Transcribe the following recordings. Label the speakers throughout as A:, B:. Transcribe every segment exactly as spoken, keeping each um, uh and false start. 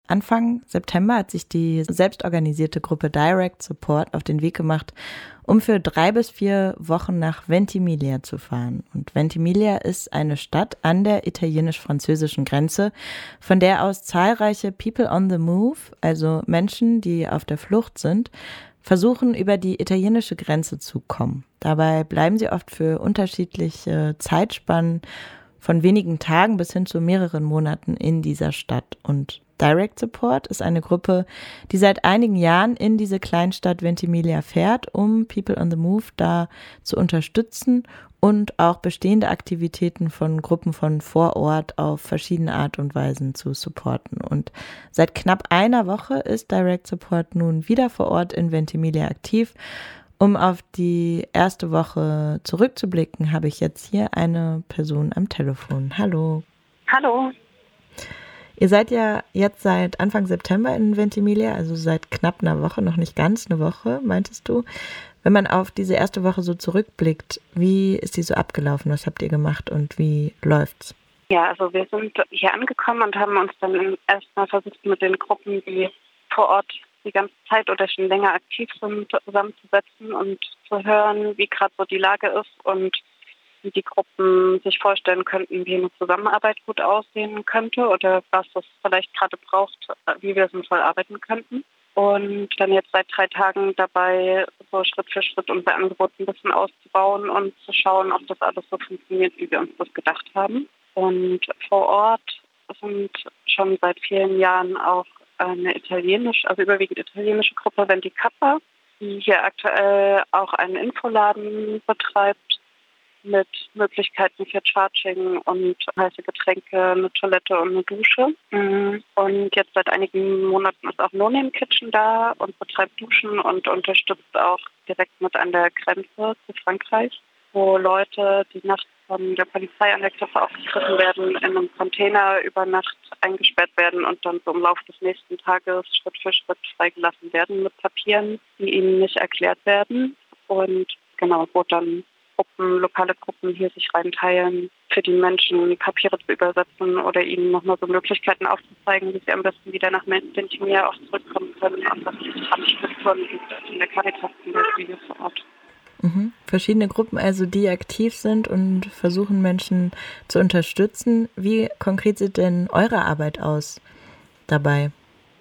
A: Anfang September hat sich die selbstorganisierte Gruppe Direct Support auf den Weg gemacht, um für drei bis vier Wochen nach Ventimiglia zu fahren. Und Ventimiglia ist eine Stadt an der italienisch-französischen Grenze, von der aus zahlreiche People on the Move, also Menschen, die auf der Flucht sind, versuchen, über die italienische Grenze zu kommen. Dabei bleiben sie oft für unterschiedliche Zeitspannen von wenigen Tagen bis hin zu mehreren Monaten in dieser Stadt. Und Direct Support ist eine Gruppe, die seit einigen Jahren in diese Kleinstadt Ventimiglia fährt, um People on the Move da zu unterstützen und auch bestehende Aktivitäten von Gruppen von vor Ort auf verschiedene Art und Weisen zu supporten. Und seit knapp einer Woche ist Direct Support nun wieder vor Ort in Ventimiglia aktiv. Um auf die erste Woche zurückzublicken, habe ich jetzt hier eine Person am Telefon. Hallo.
B: Hallo.
A: Ihr seid ja jetzt seit Anfang September in Ventimiglia, also seit knapp einer Woche, noch nicht ganz eine Woche, meintest du. Wenn man auf diese erste Woche so zurückblickt, wie ist die so abgelaufen? Was habt ihr gemacht und wie läuft's?
B: Ja, also wir sind hier angekommen und haben uns dann erstmal versucht, mit den Gruppen, die vor Ort die ganze Zeit oder schon länger aktiv sind, zusammenzusetzen und zu hören, wie gerade so die Lage ist und wie die Gruppen sich vorstellen könnten, wie eine Zusammenarbeit gut aussehen könnte oder was es vielleicht gerade braucht, wie wir sinnvoll arbeiten könnten. Und dann jetzt seit drei Tagen dabei, so Schritt für Schritt unser Angebot ein bisschen auszubauen und zu schauen, ob das alles so funktioniert, wie wir uns das gedacht haben. Und vor Ort sind schon seit vielen Jahren auch eine italienische, also überwiegend italienische Gruppe Venti Kappa, die hier aktuell auch einen Infoladen betreibt, mit Möglichkeiten für Charging und heiße Getränke, eine Toilette und eine Dusche. Und jetzt seit einigen Monaten ist auch No Name Kitchen da und betreibt Duschen und unterstützt auch direkt mit an der Grenze zu Frankreich, wo Leute, die nachts von der Polizei an der Grenze aufgegriffen werden, in einem Container über Nacht eingesperrt werden und dann so im Laufe des nächsten Tages Schritt für Schritt freigelassen werden mit Papieren, die ihnen nicht erklärt werden. Und genau, wo dann Gruppen, lokale Gruppen hier sich reinteilen, für die Menschen Papiere zu übersetzen oder ihnen nochmal so Möglichkeiten aufzuzeigen, wie sie am besten wieder nach Ventimiglia auch zurückkommen können und was es an Strukturen gibt, in der Caritas zum Beispiel hier vor Ort.
A: Mhm. Verschiedene Gruppen, also die aktiv sind und versuchen, Menschen zu unterstützen. Wie konkret sieht denn eure Arbeit aus dabei?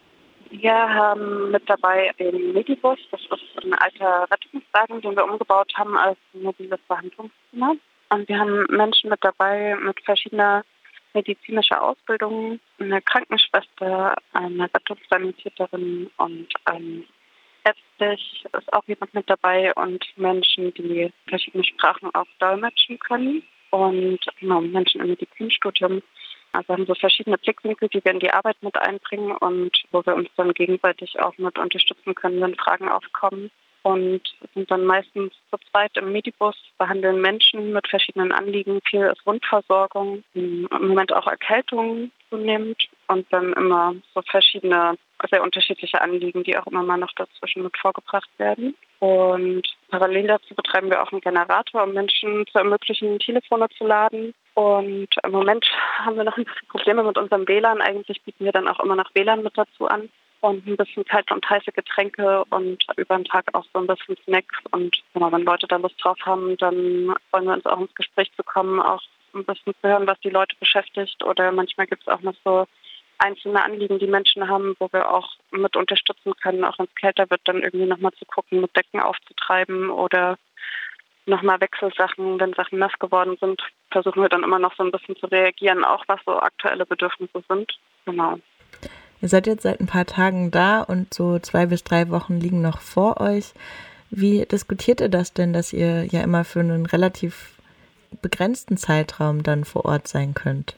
B: Wir haben mit dabei den Medibus. Das ist ein alter Rettungswagen, den wir umgebaut haben als mobiles Behandlungszimmer. Und wir haben Menschen mit dabei mit verschiedener medizinischer Ausbildung, eine Krankenschwester, eine Rettungssanitäterin und ein ärztlich ist auch jemand mit dabei und Menschen, die verschiedene Sprachen auch dolmetschen können und genau, Menschen im Medizinstudium. Also haben so verschiedene Blickwinkel, die wir in die Arbeit mit einbringen und wo wir uns dann gegenseitig auch mit unterstützen können, wenn Fragen aufkommen. Und sind dann meistens zu zweit im Medibus, behandeln Menschen mit verschiedenen Anliegen. Viel ist Wundversorgung, im Moment auch Erkältung zunehmend und dann immer so verschiedene, sehr unterschiedliche Anliegen, die auch immer mal noch dazwischen mit vorgebracht werden. Und parallel dazu betreiben wir auch einen Generator, um Menschen zu ermöglichen, Telefone zu laden. Und im Moment haben wir noch ein bisschen Probleme mit unserem W L A N. Eigentlich bieten wir dann auch immer noch W L A N mit dazu an. Und ein bisschen kalte und heiße Getränke und über den Tag auch so ein bisschen Snacks. Und genau, wenn Leute da Lust drauf haben, dann freuen wir uns auch ins Gespräch zu kommen, auch ein bisschen zu hören, was die Leute beschäftigt. Oder manchmal gibt es auch noch so einzelne Anliegen, die Menschen haben, wo wir auch mit unterstützen können, auch wenn es kälter wird, dann irgendwie nochmal zu gucken, mit Decken aufzutreiben oder nochmal Wechselsachen, wenn Sachen nass geworden sind, versuchen wir dann immer noch so ein bisschen zu reagieren, auch was so aktuelle Bedürfnisse sind. Genau.
A: Ihr seid jetzt seit ein paar Tagen da und so zwei bis drei Wochen liegen noch vor euch. Wie diskutiert ihr das denn, dass ihr ja immer für einen relativ begrenzten Zeitraum dann vor Ort sein könnt?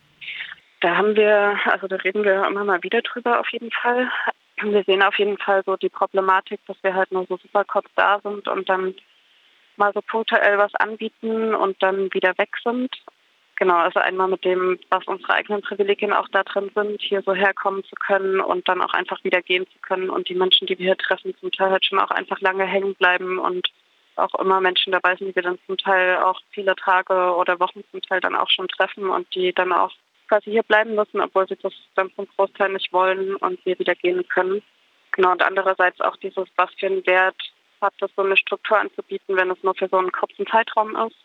B: Da haben wir, also da reden wir immer mal wieder drüber auf jeden Fall. Wir sehen auf jeden Fall so die Problematik, dass wir halt nur so super kurz da sind und dann mal so punktuell was anbieten und dann wieder weg sind. Genau, also einmal mit dem, was unsere eigenen Privilegien auch da drin sind, hier so herkommen zu können und dann auch einfach wieder gehen zu können und die Menschen, die wir hier treffen, zum Teil halt schon auch einfach lange hängen bleiben und auch immer Menschen dabei sind, die wir dann zum Teil auch viele Tage oder Wochen zum Teil dann auch schon treffen und die dann auch quasi hier bleiben müssen, obwohl sie das dann zum Großteil nicht wollen und wir wieder gehen können. Genau, und andererseits auch dieses, was für einen Wert hat es, so eine Struktur anzubieten, wenn es nur für so einen kurzen Zeitraum ist.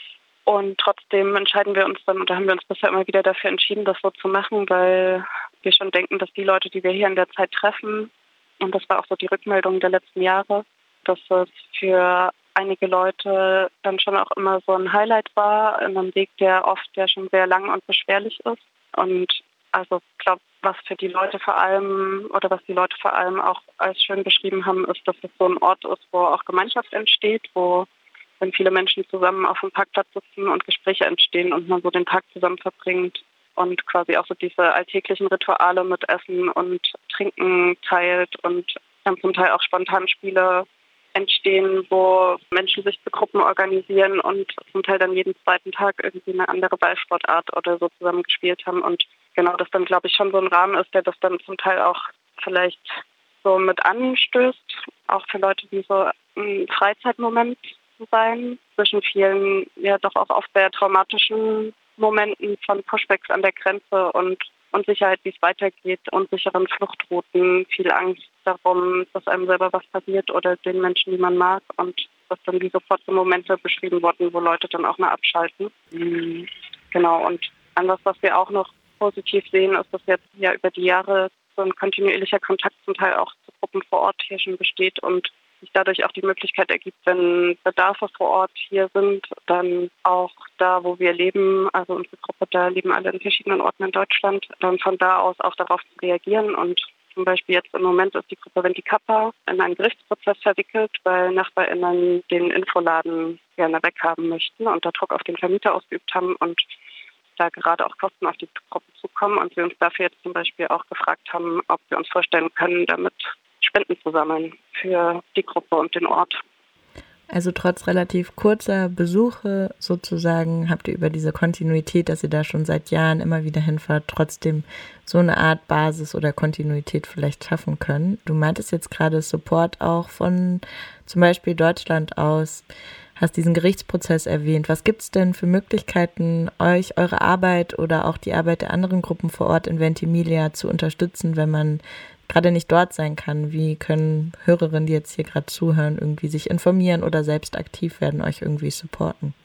B: Und trotzdem entscheiden wir uns dann, oder haben wir uns bisher immer wieder dafür entschieden, das so zu machen, weil wir schon denken, dass die Leute, die wir hier in der Zeit treffen, und das war auch so die Rückmeldung der letzten Jahre, dass es für einige Leute dann schon auch immer so ein Highlight war, in einem Weg, der oft ja schon sehr lang und beschwerlich ist. Und also ich glaube, was für die Leute vor allem, oder was die Leute vor allem auch als schön beschrieben haben, ist, dass es so ein Ort ist, wo auch Gemeinschaft entsteht, wo wenn viele Menschen zusammen auf dem Parkplatz sitzen und Gespräche entstehen und man so den Tag zusammen verbringt und quasi auch so diese alltäglichen Rituale mit Essen und Trinken teilt und dann zum Teil auch spontan Spiele entstehen, wo Menschen sich zu Gruppen organisieren und zum Teil dann jeden zweiten Tag irgendwie eine andere Ballsportart oder so zusammen gespielt haben. Und genau das dann, glaube ich, schon so ein Rahmen ist, der das dann zum Teil auch vielleicht so mit anstößt, auch für Leute, die so ein Freizeitmoment zu sein, zwischen vielen ja doch auch oft sehr traumatischen Momenten von Pushbacks an der Grenze und Unsicherheit, wie es weitergeht, unsicheren Fluchtrouten, viel Angst darum, dass einem selber was passiert oder den Menschen, die man mag, und dass dann wie sofort so Momente beschrieben wurden, wo Leute dann auch mal abschalten. Mhm. Genau, und anders, was wir auch noch positiv sehen, ist, dass jetzt ja über die Jahre so ein kontinuierlicher Kontakt zum Teil auch zu Gruppen vor Ort hier schon besteht und sich dadurch auch die Möglichkeit ergibt, wenn Bedarfe vor Ort hier sind, dann auch da, wo wir leben, also unsere Gruppe, da leben alle in verschiedenen Orten in Deutschland, dann von da aus auch darauf zu reagieren. Und zum Beispiel jetzt im Moment ist die Gruppe Venti Kappa in einen Gerichtsprozess verwickelt, weil NachbarInnen den Infoladen gerne weghaben möchten und da Druck auf den Vermieter ausgeübt haben und da gerade auch Kosten auf die Gruppe zukommen und wir uns dafür jetzt zum Beispiel auch gefragt haben, ob wir uns vorstellen können, damit Spenden zu sammeln für die Gruppe und den Ort.
A: Also trotz relativ kurzer Besuche sozusagen habt ihr über diese Kontinuität, dass ihr da schon seit Jahren immer wieder hinfahrt, trotzdem so eine Art Basis oder Kontinuität vielleicht schaffen können. Du meintest jetzt gerade Support auch von zum Beispiel Deutschland aus, hast diesen Gerichtsprozess erwähnt. Was gibt es denn für Möglichkeiten, euch, eure Arbeit oder auch die Arbeit der anderen Gruppen vor Ort in Ventimiglia zu unterstützen, wenn man gerade nicht dort sein kann? Wie können Hörerinnen, die jetzt hier gerade zuhören, irgendwie sich informieren oder selbst aktiv werden, euch irgendwie supporten?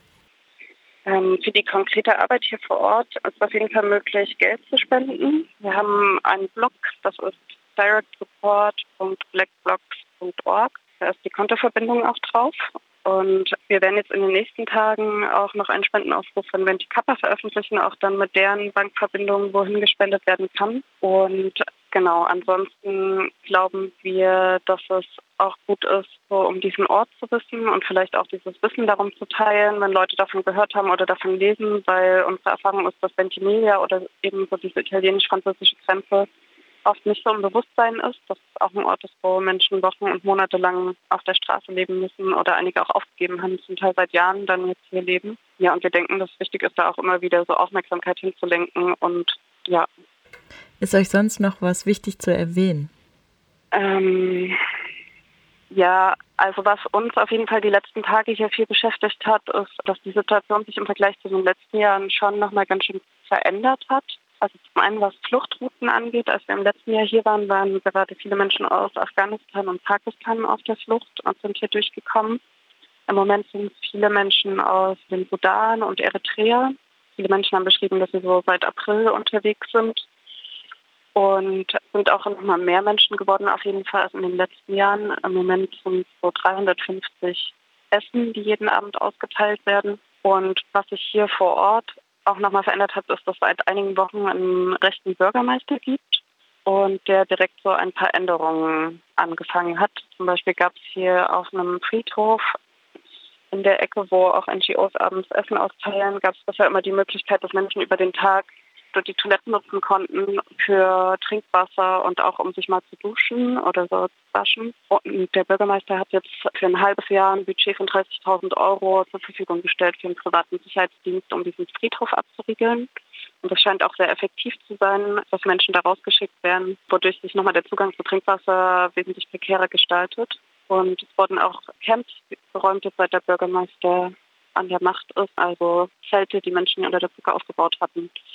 B: Ähm, für die konkrete Arbeit hier vor Ort ist es auf jeden Fall möglich, Geld zu spenden. Wir haben einen Blog, das ist direct support punkt blackblocks punkt org. Da ist die Kontoverbindung auch drauf. Und wir werden jetzt in den nächsten Tagen auch noch einen Spendenaufruf von Venti Kappa veröffentlichen, auch dann mit deren Bankverbindung, wohin gespendet werden kann. Und genau, ansonsten glauben wir, dass es auch gut ist, so um diesen Ort zu wissen und vielleicht auch dieses Wissen darum zu teilen, wenn Leute davon gehört haben oder davon lesen, weil unsere Erfahrung ist, dass Ventimiglia oder eben so diese italienisch-französische Grenze oft nicht so im Bewusstsein ist, dass es auch ein Ort ist, wo Menschen Wochen und Monate lang auf der Straße leben müssen oder einige auch aufgegeben haben, zum Teil seit Jahren dann jetzt hier leben. Ja, und wir denken, dass es wichtig ist, da auch immer wieder so Aufmerksamkeit hinzulenken und ja.
A: Ist euch sonst noch was wichtig zu erwähnen?
B: Ähm, ja, also was uns auf jeden Fall die letzten Tage hier viel beschäftigt hat, ist, dass die Situation sich im Vergleich zu den letzten Jahren schon nochmal ganz schön verändert hat. Also zum einen, was Fluchtrouten angeht, als wir im letzten Jahr hier waren, waren gerade viele Menschen aus Afghanistan und Pakistan auf der Flucht und sind hier durchgekommen. Im Moment sind es viele Menschen aus dem Sudan und Eritrea. Viele Menschen haben beschrieben, dass sie so seit April unterwegs sind. Und es sind auch noch mal mehr Menschen geworden, auf jeden Fall als in den letzten Jahren. Im Moment sind es so dreihundertfünfzig Essen, die jeden Abend ausgeteilt werden. Und was sich hier vor Ort auch nochmal verändert hat, ist, dass es seit einigen Wochen einen rechten Bürgermeister gibt und der direkt so ein paar Änderungen angefangen hat. Zum Beispiel gab es hier auf einem Friedhof in der Ecke, wo auch N G Os abends Essen austeilen, gab es bisher immer die Möglichkeit, dass Menschen über den Tag die Toiletten nutzen konnten für Trinkwasser und auch um sich mal zu duschen oder so zu waschen. Und der Bürgermeister hat jetzt für ein halbes Jahr ein Budget von dreißigtausend Euro zur Verfügung gestellt für einen privaten Sicherheitsdienst, um diesen Friedhof abzuriegeln. Und das scheint auch sehr effektiv zu sein, dass Menschen da rausgeschickt werden, wodurch sich nochmal der Zugang zu Trinkwasser wesentlich prekärer gestaltet. Und es wurden auch Camps geräumt, seit der Bürgermeister an der Macht ist, also Zelte, die Menschen unter der Brücke aufgebaut hatten,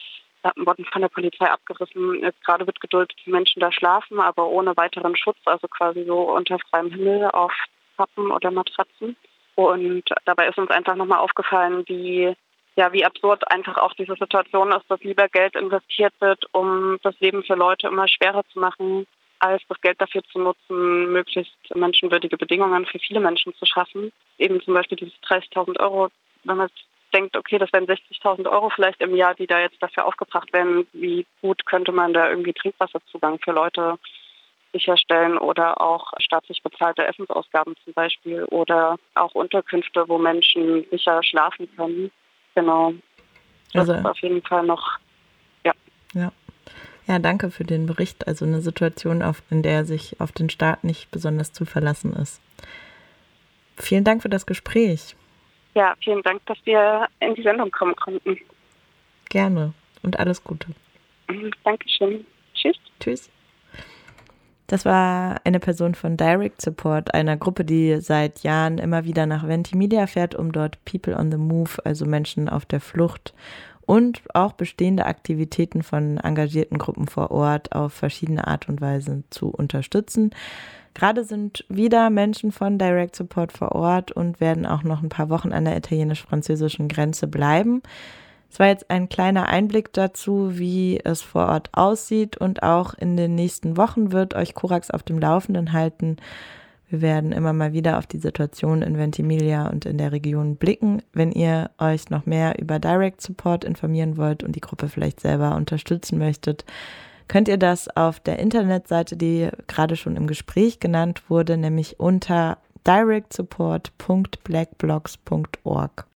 B: wurden von der Polizei abgerissen. Jetzt gerade wird geduldet, die Menschen da schlafen, aber ohne weiteren Schutz, also quasi so unter freiem Himmel auf Pappen oder Matratzen. Und dabei ist uns einfach nochmal aufgefallen, wie, ja, wie absurd einfach auch diese Situation ist, dass lieber Geld investiert wird, um das Leben für Leute immer schwerer zu machen, als das Geld dafür zu nutzen, möglichst menschenwürdige Bedingungen für viele Menschen zu schaffen. Eben zum Beispiel diese dreißigtausend Euro, wenn man denkt, okay, das wären sechzigtausend Euro vielleicht im Jahr, die da jetzt dafür aufgebracht werden. Wie gut könnte man da irgendwie Trinkwasserzugang für Leute sicherstellen oder auch staatlich bezahlte Essensausgaben zum Beispiel oder auch Unterkünfte, wo Menschen sicher schlafen können. Genau. Das
A: Also,
B: ist auf jeden Fall noch, ja.
A: Ja. Ja, danke für den Bericht. Also eine Situation, auf, in der sich auf den Staat nicht besonders zu verlassen ist. Vielen Dank für das Gespräch.
B: Ja, vielen Dank, dass wir in die Sendung kommen konnten.
A: Gerne und alles Gute.
B: Dankeschön. Tschüss.
A: Tschüss. Das war eine Person von Direct Support, einer Gruppe, die seit Jahren immer wieder nach Ventimiglia fährt, um dort People on the Move, also Menschen auf der Flucht und auch bestehende Aktivitäten von engagierten Gruppen vor Ort auf verschiedene Art und Weise zu unterstützen. Gerade sind wieder Menschen von Direct Support vor Ort und werden auch noch ein paar Wochen an der italienisch-französischen Grenze bleiben. Es war jetzt ein kleiner Einblick dazu, wie es vor Ort aussieht, und auch in den nächsten Wochen wird euch Korax auf dem Laufenden halten. Wir werden immer mal wieder auf die Situation in Ventimiglia und in der Region blicken. Wenn ihr euch noch mehr über Direct Support informieren wollt und die Gruppe vielleicht selber unterstützen möchtet, könnt ihr das auf der Internetseite, die gerade schon im Gespräch genannt wurde, nämlich unter direct support punkt blackblocks punkt org.